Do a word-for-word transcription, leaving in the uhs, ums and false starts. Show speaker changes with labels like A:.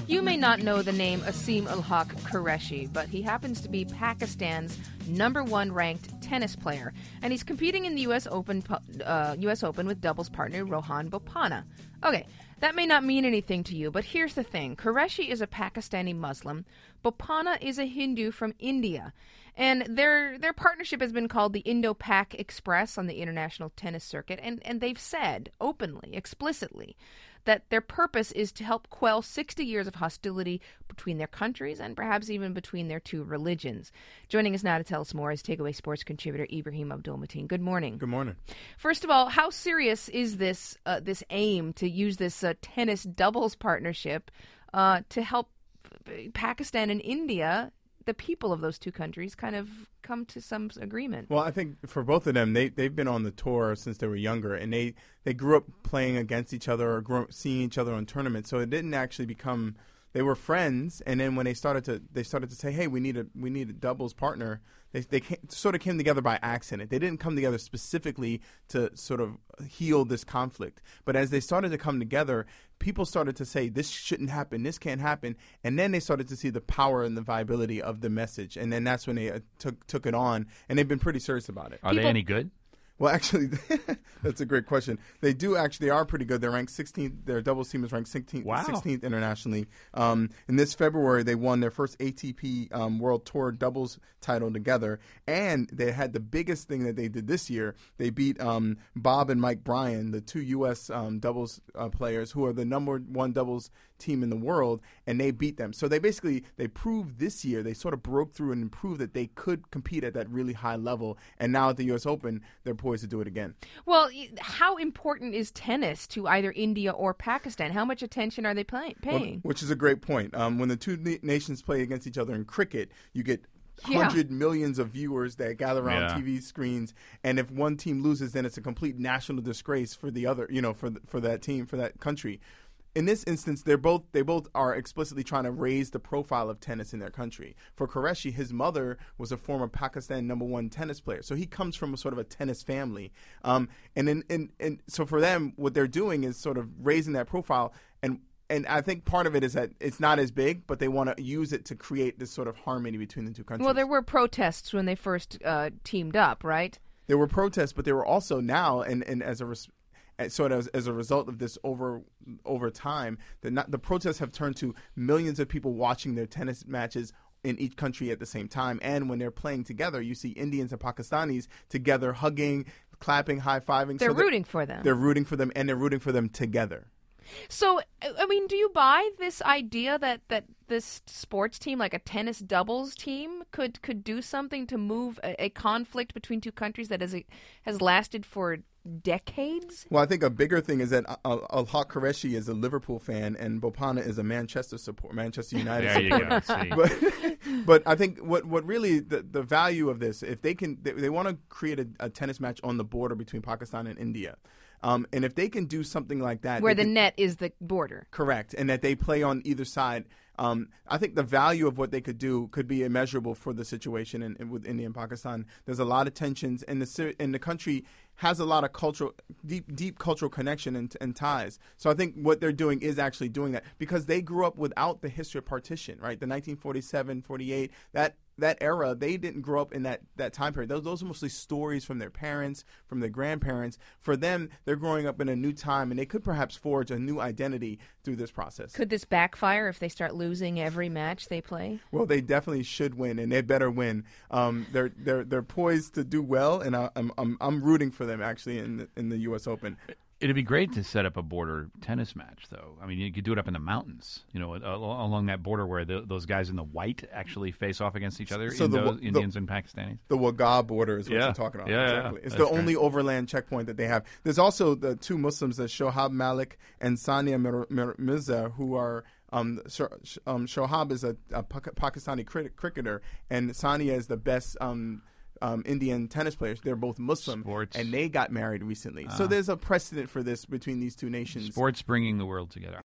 A: You may not know the name Asim Ul Haq Qureshi, but he happens to be Pakistan's number one ranked tennis player, and he's competing in the U S Open uh, U S Open with doubles partner Rohan Bopanna. Okay, that may not mean anything to you, but here's the thing. Qureshi is a Pakistani Muslim. Bopanna is a Hindu from India. And their their partnership has been called the Indo-Pak Express on the international tennis circuit, and, and they've said openly, explicitly, that their purpose is to help quell sixty years of hostility between their countries and perhaps even between their two religions. Joining us now to tell us more is Takeaway Sports contributor Ibrahim Abdul-Mateen. Good morning.
B: Good morning.
A: First of all, how serious is this uh, this aim to use this uh, tennis doubles partnership uh, to help Pakistan and India, the people of those two countries, kind of come to some agreement?
B: Well, I think for both of them, they, they've been on the tour since they were younger, and they, they grew up playing against each other or grew up seeing each other on tournaments, so it didn't actually become – they were friends, and then when they started to they started to say, hey, we need a we need a doubles partner, they they came, sort of came together by accident. They didn't come together specifically to sort of heal this conflict. But as they started to come together, people started to say, this shouldn't happen, this can't happen, and then they started to see the power and the viability of the message, and then that's when they uh, took took it on, and they've been pretty serious about it.
C: Are
A: People-
C: they any good?
B: Well, actually, that's a great question. They do actually they are pretty good. They're ranked sixteenth. Their doubles team is ranked sixteenth,
C: Wow.
B: sixteenth internationally. Um, in this February, they won their first A T P um, World Tour doubles title together. And they had the biggest thing that they did this year. They beat um, Bob and Mike Bryan, the two U S um, doubles uh, players who are the number one doubles team in the world, and they beat them. So they basically they proved this year, they sort of broke through and proved that they could compete at that really high level. And now at the U S Open, they're poised to do it again.
A: Well, how important is tennis to either India or Pakistan? How much attention are they pay- paying?
B: Well, which is a great point. Um, when the two na- nations play against each other in cricket, you get
A: Yeah.
B: hundred millions of viewers that gather around
C: Yeah.
B: T V screens, and if one team loses, then it's a complete national disgrace for the other, you know, for the, for that team, for that country. In this instance, they're both they both are explicitly trying to raise the profile of tennis in their country. For Qureshi, his mother was a former Pakistan number one tennis player, so he comes from a sort of a tennis family. Um, and in, in, in so for them, what they're doing is sort of raising that profile. And and I think part of it is that it's not as big, but they want to use it to create this sort of harmony between the two countries.
A: Well, there were protests when they first uh, teamed up, right?
B: There were protests, but there were also now, and, and as a res- sort of as, as a result of this over over time, the not, the protests have turned to millions of people watching their tennis matches in each country at the same time. And when they're playing together, you see Indians and Pakistanis together hugging, clapping, high-fiving.
A: They're
B: So
A: rooting for them.
B: They're rooting for them, and they're rooting for them together.
A: So, I mean, do you buy this idea that, that this sports team, like a tennis doubles team, could, could do something to move a, a conflict between two countries that has, has lasted for decades?
B: Well, I think a bigger thing is that Al Al Haq Qureshi is a Liverpool fan, and Bopanna is a Manchester support, Manchester United
C: There you
B: supporter.
C: go. See.
B: But, but I think what, what really the, the value of this, if they can, they, they want to create a, a tennis match on the border between Pakistan and India. Um, and if they can do something like that,
A: Where
B: they
A: the
B: can-
A: net is the border.
B: correct, and that they play on either side. Um, I think the value of what they could do could be immeasurable for the situation in, in, with India and Pakistan. There's a lot of tensions, and the ci- and the country has a lot of cultural, deep, deep cultural connection and, and ties. So I think what they're doing is actually doing that because they grew up without the history of partition, right? The nineteen forty-seven, forty-eight, that that era, they didn't grow up in that, that time period. Those, those are mostly stories from their parents, from their grandparents. For them, they're growing up in a new time, and they could perhaps forge a new identity through this process.
A: Could this backfire if they start losing every match they play?
B: Well, they definitely should win, and they better win. Um, they're they're they're poised to do well, and I, I'm I'm I'm rooting for them actually in the, in the U S Open.
C: It'd be great to set up a border tennis match, though. I mean, you could do it up in the mountains, you know, al- along that border where the, those guys in the white actually face off against each other,
B: So the
C: Indo-
B: wa- the-
C: Indians and Pakistanis.
B: The Wagah border is what
C: Yeah.
B: you're talking about.
C: Yeah, yeah,
B: exactly.
C: yeah.
B: It's
C: That's
B: the only
C: great.
B: overland checkpoint that they have. There's also the two Muslims, the Shohab Malik and Sania Mir- Mir- Mirza, who are um, Sh- Sh- um, Shohab is a, a Pak- Pakistani crit- cricketer, and Sania is the best um, um, Indian tennis players. They're both Muslim,
C: Sports.
B: and they got married recently. So
C: Ah.
B: there's a precedent for this between these two nations.
C: Sports bringing the world together.